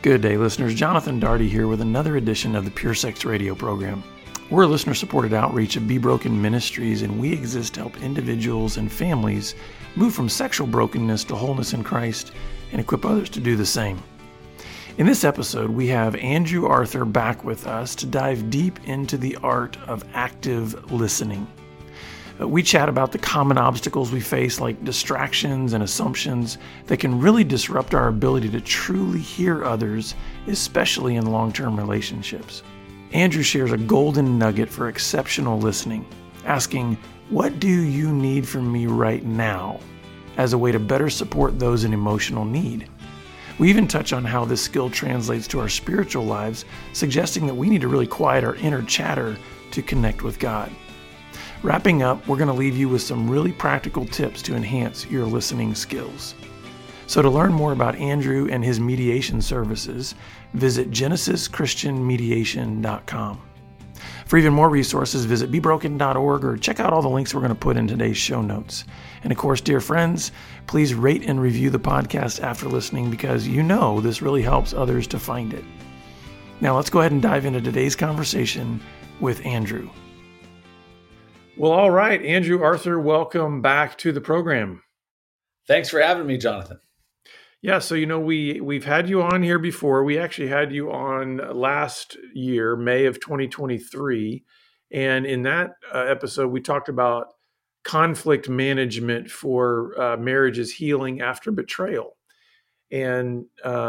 Good day, listeners. Jonathan Daugherty here with another edition of the Pure Sex Radio program. We're a listener-supported outreach of Be Broken Ministries, and we exist to help individuals and families move from sexual brokenness to wholeness in Christ and equip others to do the same. In this episode, we have Andrew Arthur back with us to dive deep into the art of active listening. We chat about the common obstacles we face, like distractions and assumptions that can really disrupt our ability to truly hear others, especially in long-term relationships. Andrew shares a golden nugget for exceptional listening, asking, "What do you need from me right now?" as a way to better support those in emotional need. We even touch on how this skill translates to our spiritual lives, suggesting that we need to really quiet our inner chatter to connect with God. Wrapping up, we're going to leave you with some really practical tips to enhance your listening skills. So to learn more about Andrew and his mediation services, visit genesischristianmediation.com. For even more resources, visit bebroken.org or check out all the links we're going to put in today's show notes. And of course, dear friends, please rate and review the podcast after listening because you know this really helps others to find it. Now let's go ahead and dive into today's conversation with Andrew. Well, all right, Andrew Arthur, welcome back to the program. Thanks for having me, Jonathan. Yeah, so we've had you on here before. We actually had you on last year, May of 2023, and in that episode, we talked about conflict management for marriages healing after betrayal. And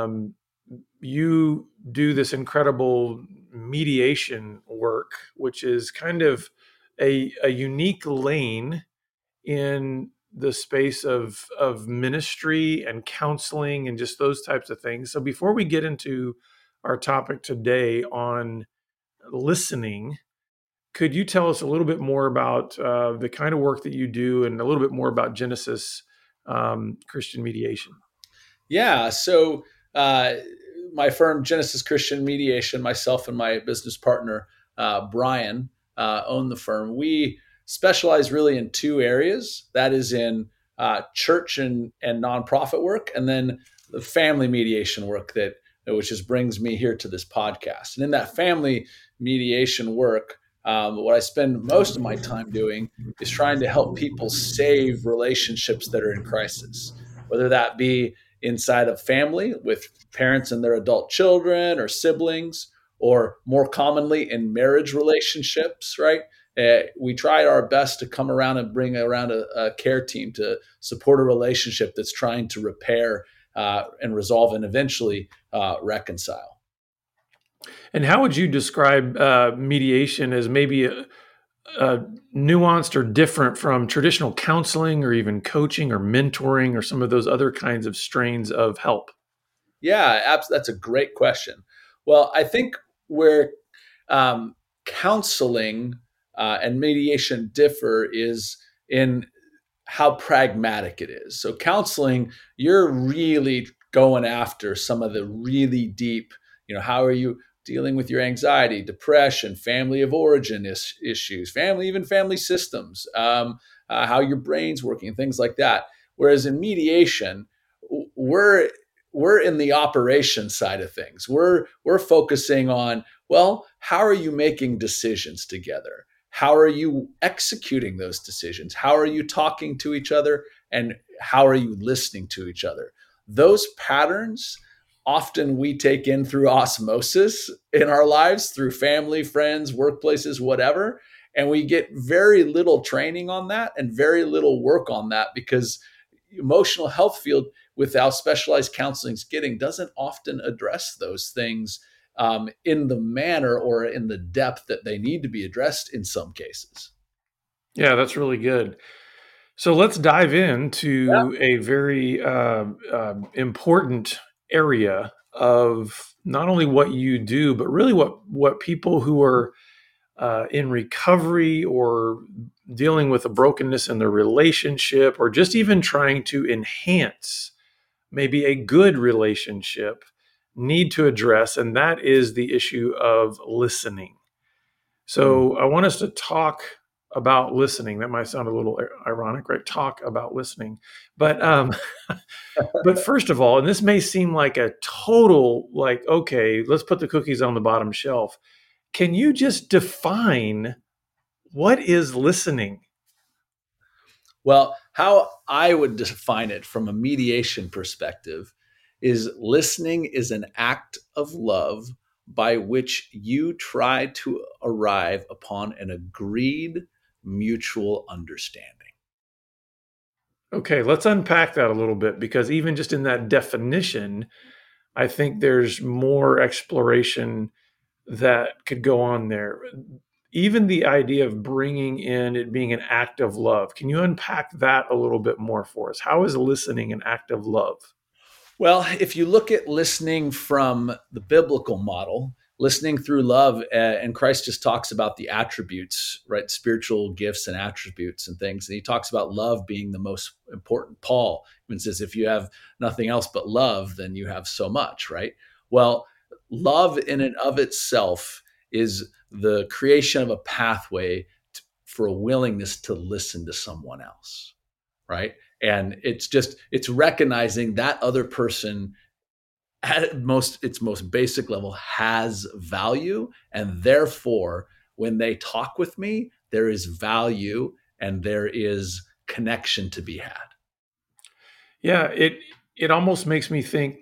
you do this incredible mediation work, which is kind of a unique lane in the space of ministry and counseling and just those types of things. So before we get into our topic today on listening, could you tell us a little bit more about the kind of work that you do and a little bit more about Genesis Christian Mediation? Yeah, so my firm, Genesis Christian Mediation, myself and my business partner, Brian, own the firm. We specialize really in two areas. That is in church and nonprofit work, and then the family mediation work which just brings me here to this podcast. And in that family mediation work, what I spend most of my time doing is trying to help people save relationships that are in crisis, whether that be inside of family with parents and their adult children or siblings, or more commonly in marriage relationships, right? We try our best to come around and bring around a care team to support a relationship that's trying to repair and resolve and eventually reconcile. And how would you describe mediation as maybe nuanced or different from traditional counseling or even coaching or mentoring or some of those other kinds of strains of help? Yeah, that's a great question. Well, I think where counseling and mediation differ is in how pragmatic it is. So counseling, you're really going after some of the really deep, how are you dealing with your anxiety, depression, family of origin issues, family systems, how your brain's working, things like that. Whereas in mediation, we're in the operation side of things. We're focusing on, well, how are you making decisions together? How are you executing those decisions? How are you talking to each other? And how are you listening to each other? Those patterns often we take in through osmosis in our lives, through family, friends, workplaces, whatever. And we get very little training on that and very little work on that because emotional health field, without specialized counseling is getting, doesn't often address those things in the manner or in the depth that they need to be addressed in some cases. Yeah, that's really good. So let's dive into a very important area of not only what you do, but really what people who are in recovery or dealing with a brokenness in their relationship or just even trying to enhance maybe a good relationship need to address, and that is the issue of listening. So I want us to talk about listening. That might sound a little ironic, right? Talk about listening. But but first of all, and this may seem like a total, like, okay, let's put the cookies on the bottom shelf. Can you just define what is listening? Well, how I would define it from a mediation perspective is listening is an act of love by which you try to arrive upon an agreed mutual understanding. Okay, let's unpack that a little bit, because even just in that definition, I think there's more exploration that could go on there. Even the idea of bringing in it being an act of love. Can you unpack that a little bit more for us? How is listening an act of love? Well, if you look at listening from the biblical model, listening through love, and Christ just talks about the attributes, right? Spiritual gifts and attributes and things. And he talks about love being the most important. Paul even says, if you have nothing else but love, then you have so much, right? Well, love in and of itself is the creation of a pathway for a willingness to listen to someone else, right? And it's recognizing that other person at its most basic level has value, and therefore when they talk with me, there is value and there is connection to be had. Yeah, it almost makes me think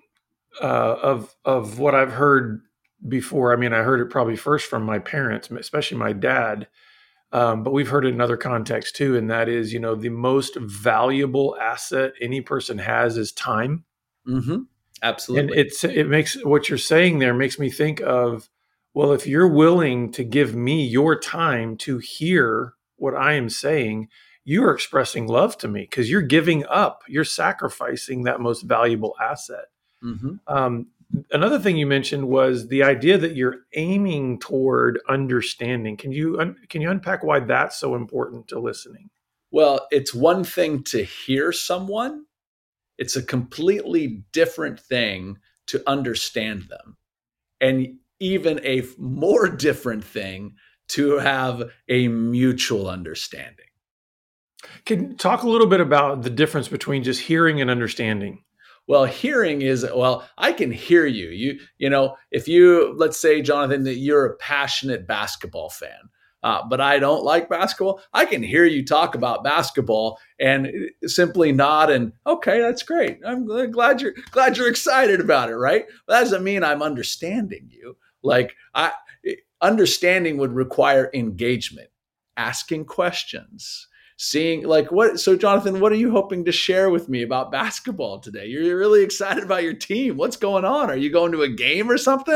of what I've heard before. I mean, I heard it probably first from my parents, especially my dad. But we've heard it in other contexts too, and that is, the most valuable asset any person has is time. Mm-hmm. And Absolutely. it makes what you're saying there makes me think of, well, if you're willing to give me your time to hear what I am saying, you are expressing love to me, because you're giving up, you're sacrificing that most valuable asset. Mm-hmm. Another thing you mentioned was the idea that you're aiming toward understanding. Can you unpack why that's so important to listening? Well, it's one thing to hear someone, it's a completely different thing to understand them. And even a more different thing to have a mutual understanding. Can you talk a little bit about the difference between just hearing and understanding? Well, hearing is, well, I can hear you. If you, let's say, Jonathan, that you're a passionate basketball fan, but I don't like basketball, I can hear you talk about basketball and simply nod and, okay, that's great. I'm glad you're excited about it, right? But that doesn't mean I'm understanding you. Like understanding would require engagement, asking questions, seeing like what. So Jonathan, what are you hoping to share with me about basketball today? You're really excited about your team. What's going on? Are you going to a game or something?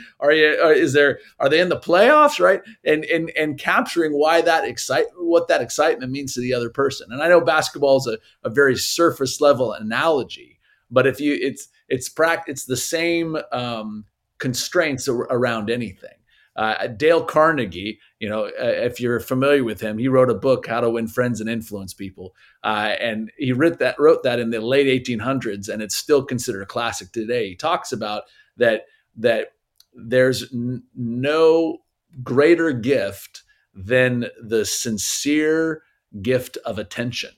Are they in the playoffs, right? And capturing why what that excitement means to the other person. And I know basketball is a very surface level analogy, but if you it's the same constraints around anything. Dale Carnegie, if you're familiar with him, he wrote a book, How to Win Friends and Influence People, and he wrote that in the late 1800s, and it's still considered a classic today. He talks about that there's no greater gift than the sincere gift of attention,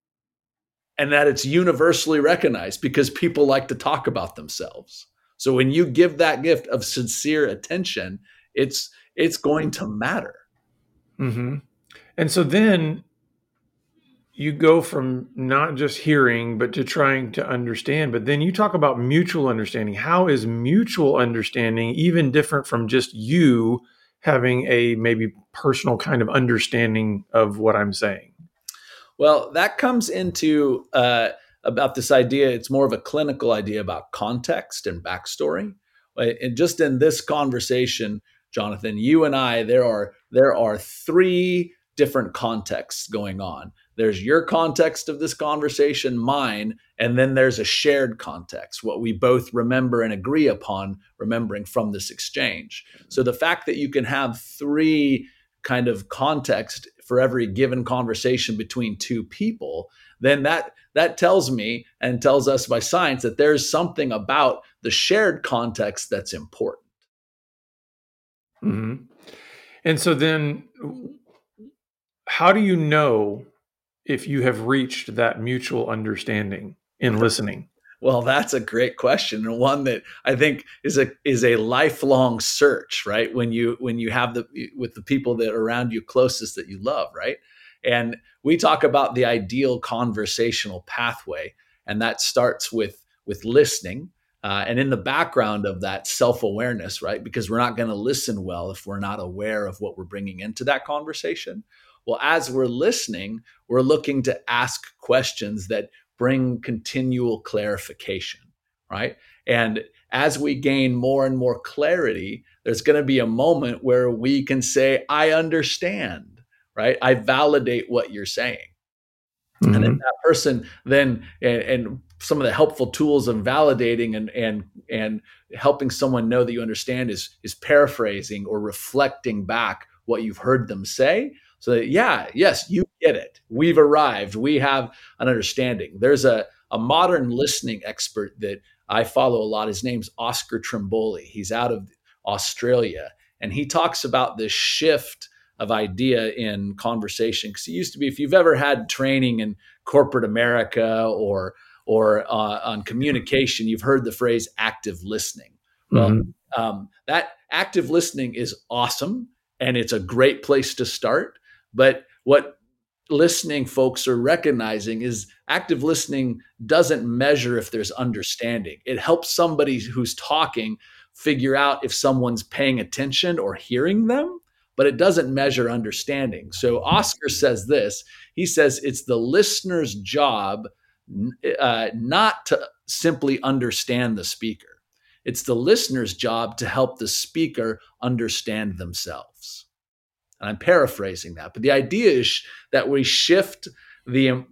and that it's universally recognized because people like to talk about themselves. So when you give that gift of sincere attention, it's going to matter. Mm-hmm. And so then you go from not just hearing, but to trying to understand. But then you talk about mutual understanding. How is mutual understanding even different from just you having a maybe personal kind of understanding of what I'm saying? Well, that comes into about this idea. It's more of a clinical idea about context and backstory. And just in this conversation, Jonathan, you and I, there are three different contexts going on. There's your context of this conversation, mine, and then there's a shared context, what we both remember and agree upon remembering from this exchange. So the fact that you can have three kind of context for every given conversation between two people, then that tells me and tells us by science that there's something about the shared context that's important. Mm-hmm. And so then how do you know if you have reached that mutual understanding in listening? Well, that's a great question, and one that I think is a lifelong search, right? When you have with the people that are around you closest that you love, right? And we talk about the ideal conversational pathway, and that starts with listening, and in the background of that, self-awareness, right? Because we're not going to listen well if we're not aware of what we're bringing into that conversation. Well, as we're listening, we're looking to ask questions that bring continual clarification, right? And as we gain more and more clarity, there's going to be a moment where we can say, I understand, right? I validate what you're saying. Mm-hmm. And then that person then, and some of the helpful tools of validating and helping someone know that you understand is paraphrasing or reflecting back what you've heard them say. So that, yes, you get it. We've arrived. We have an understanding. There's a modern listening expert that I follow a lot. His name's Oscar Trimboli. He's out of Australia. And he talks about this shift of idea in conversation. Because it used to be, if you've ever had training in corporate America or on communication, you've heard the phrase active listening. Well, that active listening is awesome. And it's a great place to start. But what listening folks are recognizing is active listening doesn't measure if there's understanding. It helps somebody who's talking figure out if someone's paying attention or hearing them, but it doesn't measure understanding. So Oscar says this. He says it's the listener's job not to simply understand the speaker. It's the listener's job to help the speaker understand themselves. And I'm paraphrasing that, but the idea is that we shift the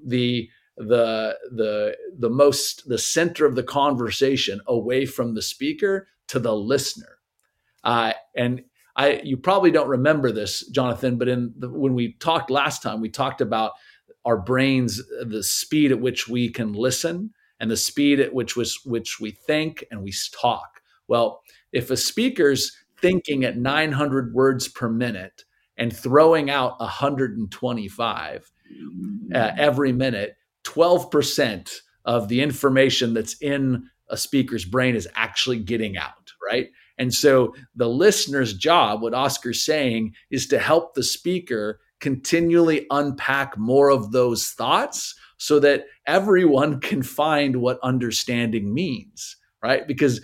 center of the conversation away from the speaker to the listener. You probably don't remember this, Jonathan, but when we talked last time, we talked about our brains, the speed at which we can listen and the speed at which we think and we talk. Well, if a speaker's thinking at 900 words per minute and throwing out 125 every minute, 12% of the information that's in a speaker's brain is actually getting out, right? And so the listener's job, what Oscar's saying, is to help the speaker continually unpack more of those thoughts so that everyone can find what understanding means, right? Because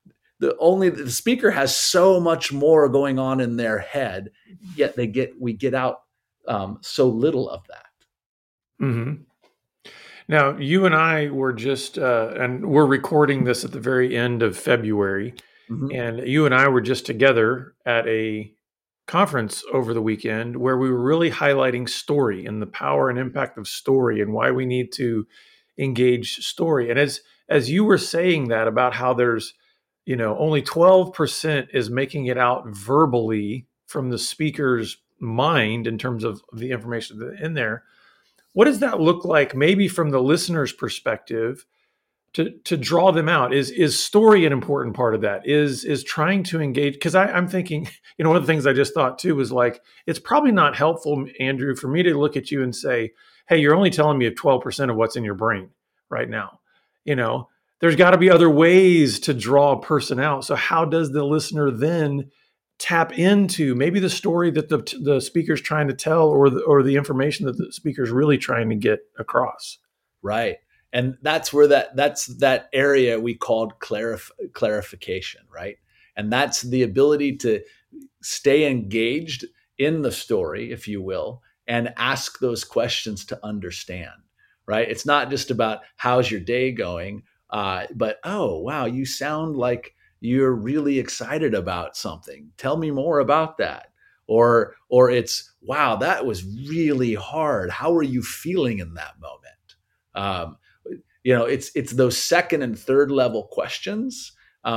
the speaker has so much more going on in their head, yet we get out so little of that. Mm-hmm. Now, you and I were just, and we're recording this at the very end of February, and you and I were just together at a conference over the weekend where we were really highlighting story and the power and impact of story and why we need to engage story. And as you were saying that about how there's, only 12% is making it out verbally from the speaker's mind in terms of the information in there. What does that look like maybe from the listener's perspective to draw them out? Is story an important part of that? Is trying to engage? Because I'm thinking, one of the things I just thought too was like, it's probably not helpful, Andrew, for me to look at you and say, hey, you're only telling me 12% of what's in your brain right now. There's got to be other ways to draw a person out. So how does the listener then tap into maybe the story that the speaker's trying to tell or the information that the speaker's really trying to get across? Right. And that's where that's that area we called clarification, right? And that's the ability to stay engaged in the story, if you will, and ask those questions to understand, right? It's not just about how's your day going, but, oh, wow, you sound like you're really excited about something. Tell me more about that. Or it's, wow, that was really hard. How are you feeling in that moment? It's those second and third level questions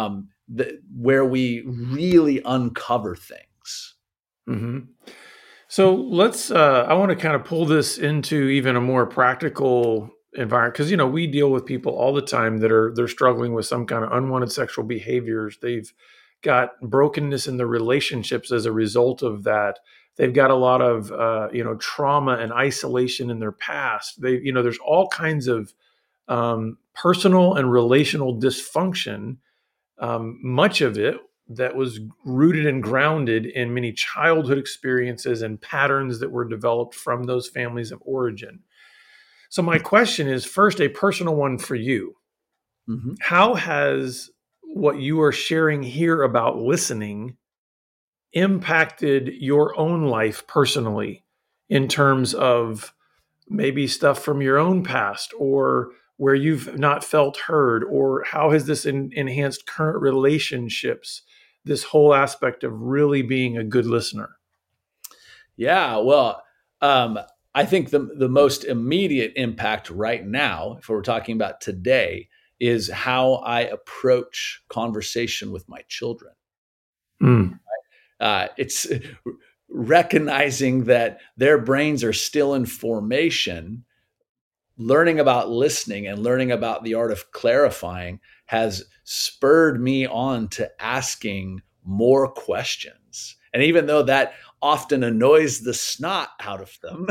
where we really uncover things. Mm-hmm. So let's, I want to kind of pull this into even a more practical environment, because, we deal with people all the time that they're struggling with some kind of unwanted sexual behaviors. They've got brokenness in the relationships as a result of that. They've got a lot of trauma and isolation in their past. There's all kinds of personal and relational dysfunction, much of it that was rooted and grounded in many childhood experiences and patterns that were developed from those families of origin. So my question is, first, a personal one for you. Mm-hmm. How has what you are sharing here about listening impacted your own life personally in terms of maybe stuff from your own past, or where you've not felt heard, or how has this enhanced current relationships, this whole aspect of really being a good listener? Yeah, well, I think the most immediate impact right now, if we're talking about today, is how I approach conversation with my children. Mm. It's recognizing that their brains are still in formation. Learning about listening and learning about the art of clarifying has spurred me on to asking more questions. And even though that often annoys the snot out of them,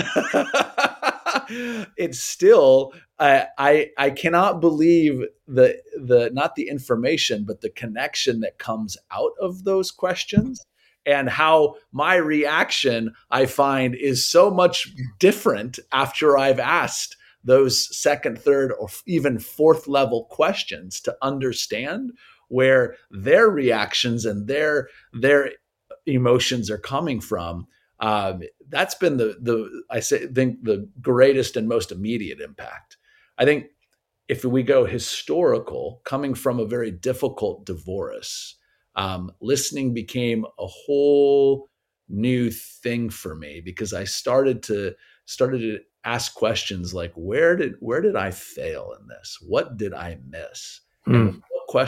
it's still I cannot believe the not the information, but the connection that comes out of those questions, and how my reaction, I find, is so much different after I've asked those second, third, or even fourth level questions to understand where their reactions and their emotions are coming from. That's been think the greatest and most immediate impact. I think if we go historical, coming from a very difficult divorce, listening became a whole new thing for me, because I started to ask questions like, where did I fail in this? What did I miss? And Mm.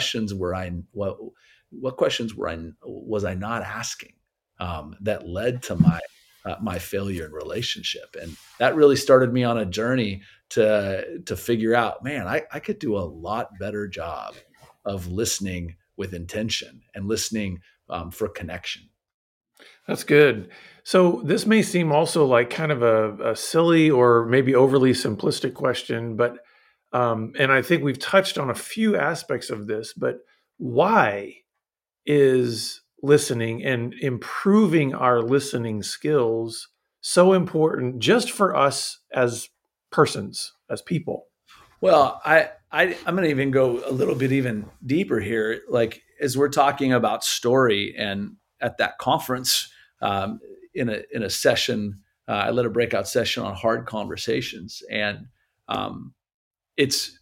what questions was I not asking, that led to my failure in relationship? And that really started me on a journey to figure out, man, I could do a lot better job of listening with intention and listening for connection. That's good. So this may seem also like kind of a silly or maybe overly simplistic question, but and I think we've touched on a few aspects of this, but why is listening and improving our listening skills so important just for us as persons, as people? Well, I'm going to even go a little bit even deeper here. Like, as we're talking about story, and at that conference, in a session, I led a breakout session on hard conversations, and it's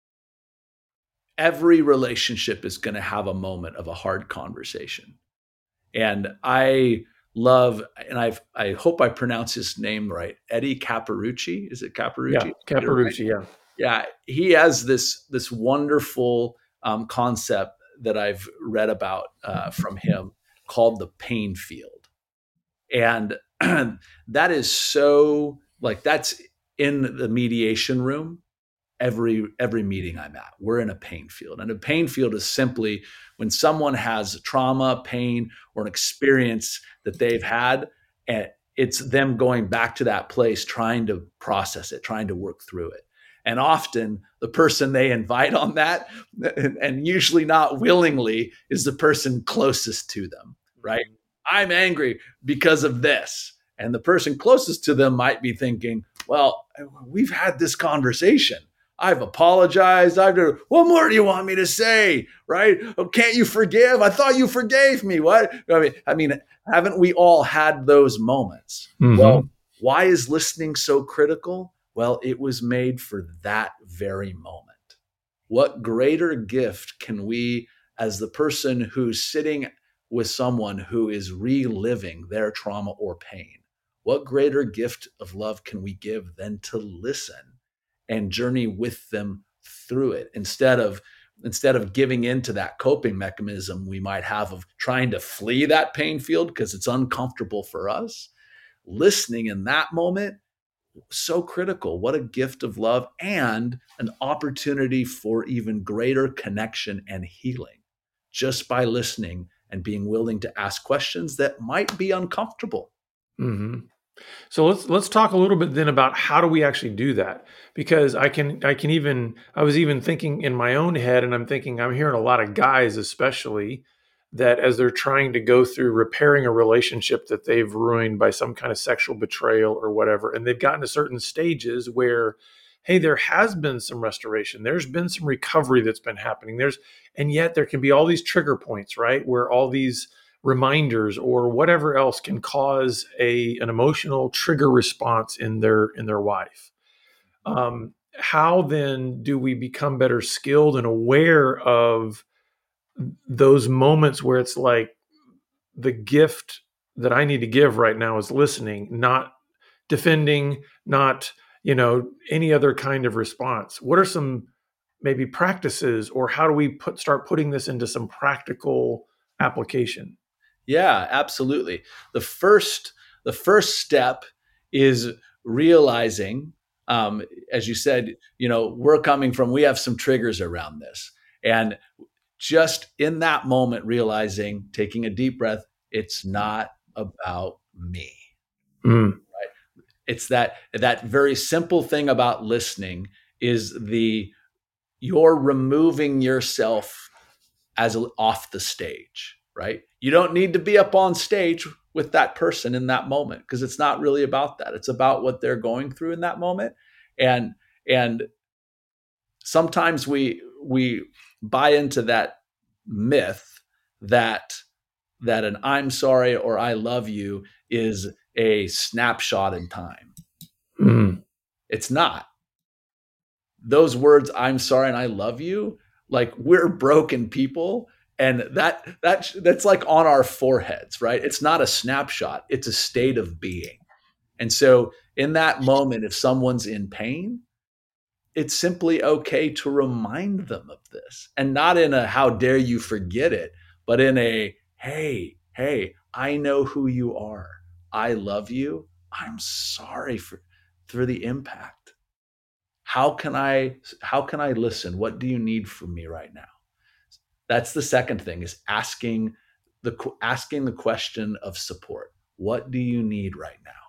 every relationship is going to have a moment of a hard conversation. And I love, and I hope I pronounce his name right, Eddie Caparucci. Is it Yeah, Caparucci? Caparucci. Yeah. Yeah, he has this wonderful concept that I've read about from him, called the pain field, and that is so, like, that's in the mediation room. Every meeting I'm at, we're in a pain field, and a pain field is simply when someone has trauma, pain, or an experience that they've had, and it's them going back to that place, trying to process it, trying to work through it. And often the person they invite on that, and usually not willingly, is the person closest to them, right? I'm angry because of this. And the person closest to them might be thinking, well, we've had this conversation. I've apologized. What more do you want me to say? Right? Oh, can't you forgive? I thought you forgave me. What? I mean, haven't we all had those moments? Mm-hmm. Well, why is listening so critical? Well, it was made for that very moment. What greater gift can we, as the person who's sitting with someone who is reliving their trauma or pain, what greater gift of love can we give than to listen and journey with them through it, instead of giving into that coping mechanism we might have of trying to flee that pain field because it's uncomfortable for us. Listening in that moment, so critical. What a gift of love, and an opportunity for even greater connection and healing, just by listening and being willing to ask questions that might be uncomfortable. Mm-hmm. So let's talk a little bit then about how do we actually do that? Because I was even thinking in my own head, and I'm hearing a lot of guys especially that as they're trying to go through repairing a relationship that they've ruined by some kind of sexual betrayal or whatever, and they've gotten to certain stages where, hey, there has been some restoration, there's been some recovery that's been happening, and yet there can be all these trigger points, right, where all these reminders or whatever else can cause an emotional trigger response in their wife. How then do we become better skilled and aware of those moments where it's like the gift that I need to give right now is listening, not defending, not any other kind of response? What are some maybe practices, or how do we start putting this into some practical application? Yeah, absolutely. The first step is realizing, as you said, we have some triggers around this, and just in that moment, realizing, taking a deep breath, it's not about me. Mm. It's that very simple thing about listening is you're removing yourself as off the stage, right? You don't need to be up on stage with that person in that moment, because it's not really about that. It's about what they're going through in that moment. And sometimes we buy into that myth that an "I'm sorry" or "I love you" is a snapshot in time. Mm. It's not. Those words, "I'm sorry" and "I love you," like, we're broken people, and that's like on our foreheads, right? It's not a snapshot, it's a state of being. And so in that moment, if someone's in pain, it's simply okay to remind them of this, and not in a "how dare you forget it," but in a hey, I know who you are. I love you. I'm sorry for the impact. How can I listen? What do you need from me right now? That's the second thing, is asking the question of support. What do you need right now?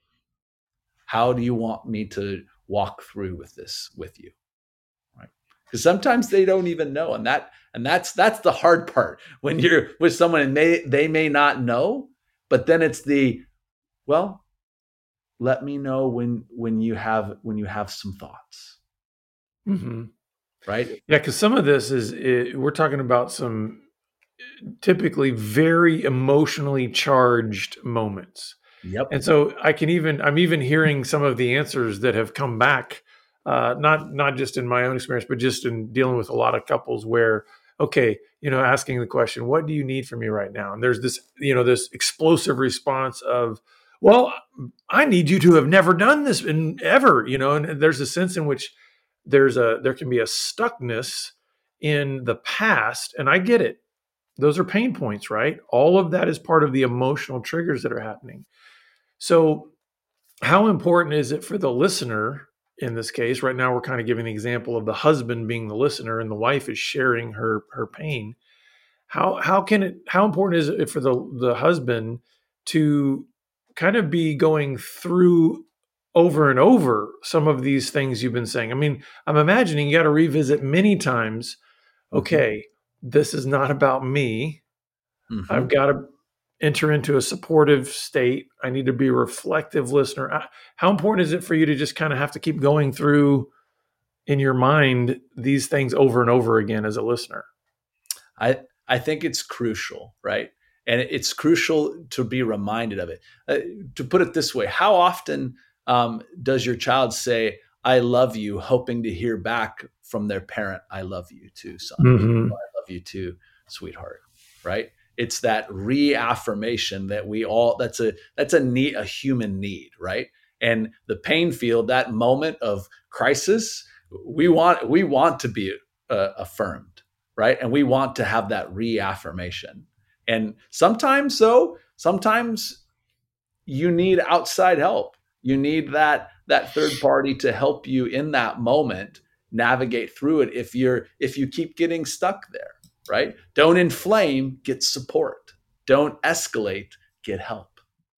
How do you want me to walk through with this with you? Right? Because sometimes they don't even know, and that's the hard part when you're with someone and they may not know, but then it's well, let me know when you have some thoughts, Mm-hmm. right? Yeah, because some of this we're talking about some typically very emotionally charged moments. Yep. And so I'm even hearing some of the answers that have come back, not just in my own experience, but just in dealing with a lot of couples where, okay, asking the question, what do you need from me right now? And there's this explosive response of, well, I need you to have never done this in ever, and there's a sense in which there can be a stuckness in the past. And I get it. Those are pain points, right? All of that is part of the emotional triggers that are happening. So, how important is it for the listener in this case? Right now, we're kind of giving the example of the husband being the listener and the wife is sharing her pain. How important is it for the husband to kind of be going through over and over some of these things you've been saying? I mean, I'm imagining you got to revisit many times. Okay, this is not about me. I've got to enter into a supportive state. I need to be a reflective listener. How important is it for you to just kind of have to keep going through in your mind these things over and over again as a listener? I think it's crucial, right? And it's crucial to be reminded of it. To put it this way, how often does your child say, "I love you," hoping to hear back from their parent, "I love you too, son," Mm-hmm. or "I love you too, sweetheart," right? It's that reaffirmation that that's a human need, right? And the pain field, that moment of crisis, we want to be affirmed, right? And we want to have that reaffirmation. And sometimes you need outside help. You need that third party to help you in that moment navigate through it if you keep getting stuck there. right? Don't inflame, get support. Don't escalate, get help.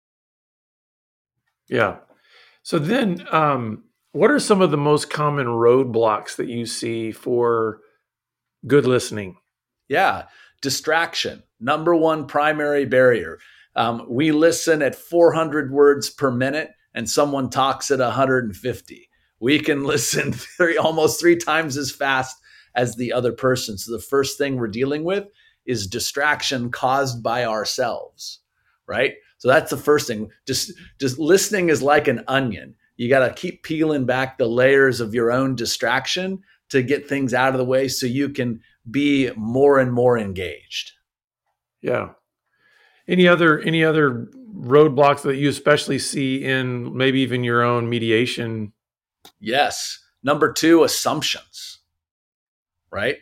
Yeah. So then, what are some of the most common roadblocks that you see for good listening? Yeah, distraction, number one primary barrier. We listen at 400 words per minute, and someone talks at 150. We can listen almost three times as fast as the other person. So the first thing we're dealing with is distraction caused by ourselves, right? So that's the first thing. Just listening is like an onion. You got to keep peeling back the layers of your own distraction to get things out of the way so you can be more and more engaged. Yeah. Any other roadblocks that you especially see in maybe even your own mediation? Yes. Number two, assumptions, right?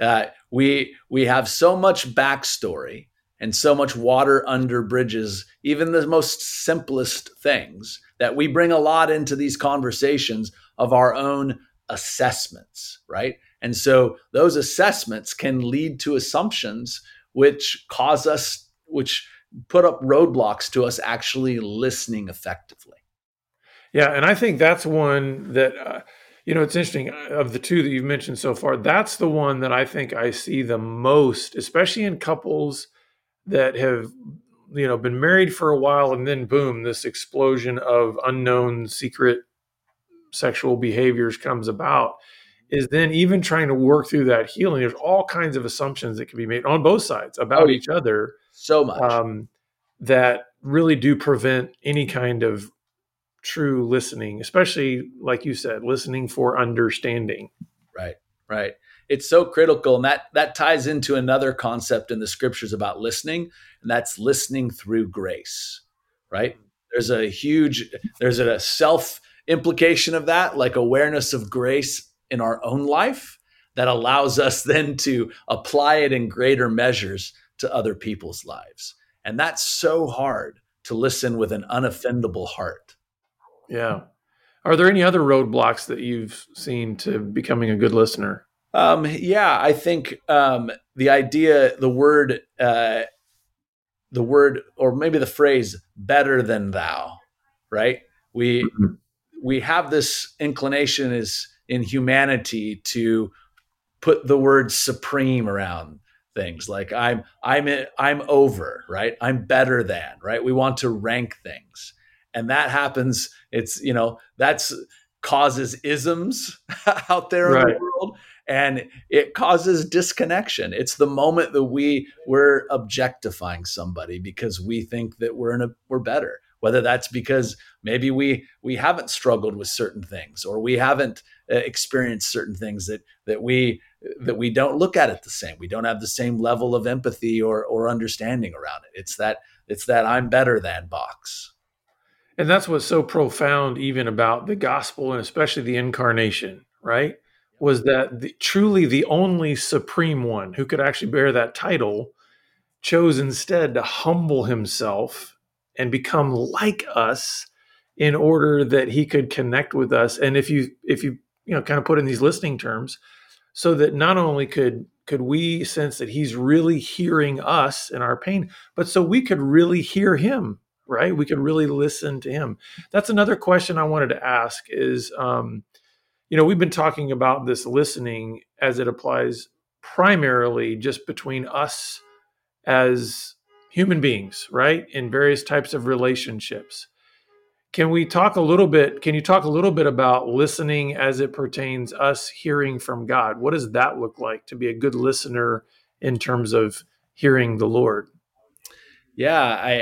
We have so much backstory and so much water under bridges, even the most simplest things, that we bring a lot into these conversations of our own assessments, right? And so those assessments can lead to assumptions which put up roadblocks to us actually listening effectively. Yeah, and I think that's one that it's interesting of the two that you've mentioned so far. That's the one that I think I see the most, especially in couples that have been married for a while, and then boom, this explosion of unknown secret sexual behaviors comes about. Is then even trying to work through that healing. There's all kinds of assumptions that can be made on both sides Oh, about yeah, each other, so much. that really do prevent any kind of true listening, especially like you said, listening for understanding. Right, right. It's so critical, and that ties into another concept in the scriptures about listening, and that's listening through grace. Right? There's a self implication of that, like awareness of grace in our own life that allows us then to apply it in greater measures to other people's lives. And that's so hard to listen with an unoffendable heart. Yeah. Are there any other roadblocks that you've seen to becoming a good listener? Yeah, I think the word, or maybe the phrase "better than thou," right? We Mhm. we have this inclination is in humanity to put the word supreme around things, like I'm over, right? I'm better than, right? We want to rank things, and that happens. That's causes isms out there in the Right. world, and it causes disconnection. It's the moment that we're objectifying somebody because we think that we're better, whether that's because maybe we haven't struggled with certain things, or we haven't experienced certain things that we don't look at it the same. We don't have the same level of empathy or understanding around it. It's that I'm better than box. And that's what's so profound, even about the gospel and especially the incarnation, right? Was that truly the only supreme one who could actually bear that title chose instead to humble himself and become like us in order that he could connect with us. And if you kind of put in these listening terms, so that not only could we sense that he's really hearing us in our pain, but so we could really hear him, right? We could really listen to him. That's another question I wanted to ask is, we've been talking about this listening as it applies primarily just between us as human beings, right? In various types of relationships. Can you talk a little bit about listening as it pertains us hearing from God? What does that look like to be a good listener in terms of hearing the Lord? Yeah,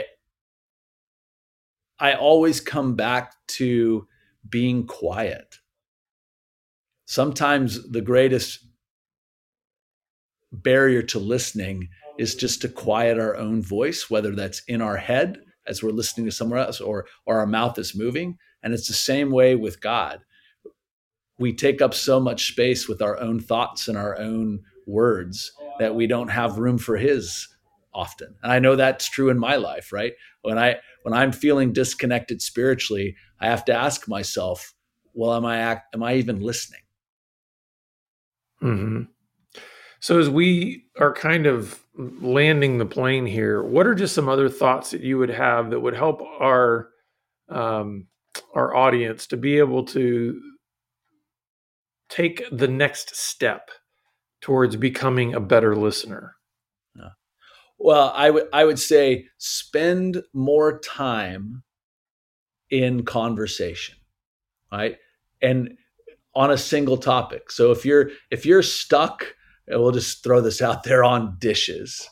I always come back to being quiet. Sometimes the greatest barrier to listening is just to quiet our own voice, whether that's in our head as we're listening to somewhere else, or our mouth is moving. And it's the same way with God. We take up so much space with our own thoughts and our own words that we don't have room for his often. And I know that's true in my life, right? When I'm feeling disconnected spiritually, I have to ask myself, well, am I even listening? Hmm. So as we are kind of landing the plane here, what are just some other thoughts that you would have that would help um, our audience to be able to take the next step towards becoming a better listener? Yeah. Well, I would say spend more time in conversation, right? And on a single topic. So if you're stuck, and we'll just throw this out there, on dishes,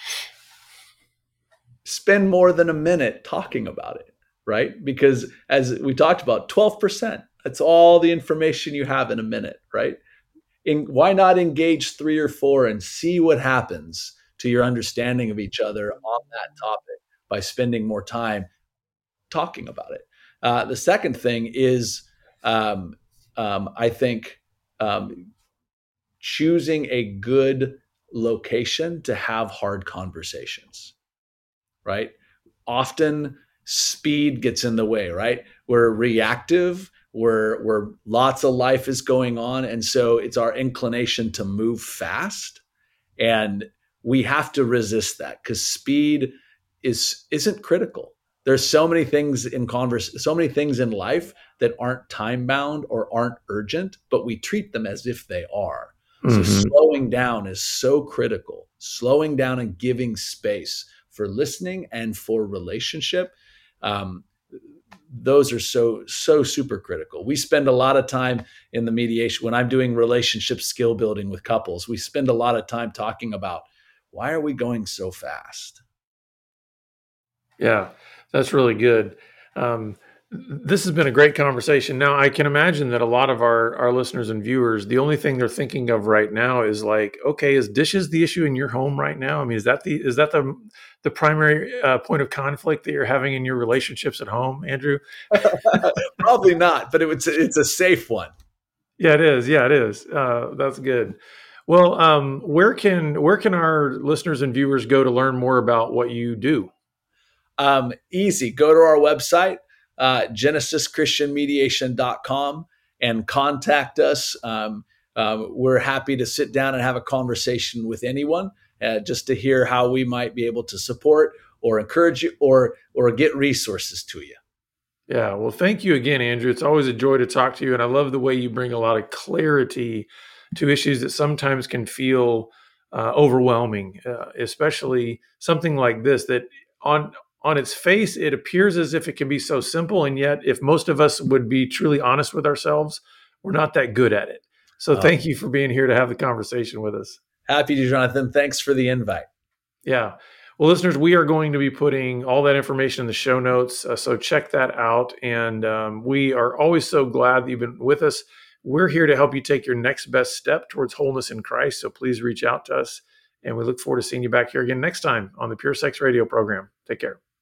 spend more than a minute talking about it, right? Because as we talked about, 12%, that's all the information you have in a minute, right? Why not engage three or four and see what happens to your understanding of each other on that topic by spending more time talking about it? The second thing is, um, I think, um, choosing a good location to have hard conversations, right? Often speed gets in the way, right? We're reactive, where lots of life is going on. And so it's our inclination to move fast. And we have to resist that because speed isn't critical. There's so many things so many things in life that aren't time bound or aren't urgent, but we treat them as if they are. So Mm-hmm. slowing down is so critical. Slowing down and giving space for listening and for relationship. Um, those are so super critical. We spend a lot of time in the mediation when I'm doing relationship skill building with couples. We spend a lot of time talking about, why are we going so fast? Yeah, that's really good. Um, this has been a great conversation. Now, I can imagine that a lot of our listeners and viewers, the only thing they're thinking of right now is like, okay, is dishes the issue in your home right now? I mean, is that the primary point of conflict that you're having in your relationships at home, Andrew? Probably not, but it's a safe one. Yeah, it is. Yeah, it is. That's good. Well, where can our listeners and viewers go to learn more about what you do? Easy. Go to our website, genesischristianmediation.com, and contact us. We're happy to sit down and have a conversation with anyone, just to hear how we might be able to support or encourage you, or get resources to you. Yeah, well, thank you again, Andrew. It's always a joy to talk to you, and I love the way you bring a lot of clarity to issues that sometimes can feel overwhelming, especially something like this that on its face it appears as if it can be so simple, and yet if most of us would be truly honest with ourselves, we're not that good at it. So Uh, thank you for being here to have the conversation with us. Happy to, Jonathan. Thanks for the invite. Yeah. Well, listeners, we are going to be putting all that information in the show notes. So check that out. And we are always so glad that you've been with us. We're here to help you take your next best step towards wholeness in Christ. So please reach out to us. And we look forward to seeing you back here again next time on the Pure Sex Radio program. Take care.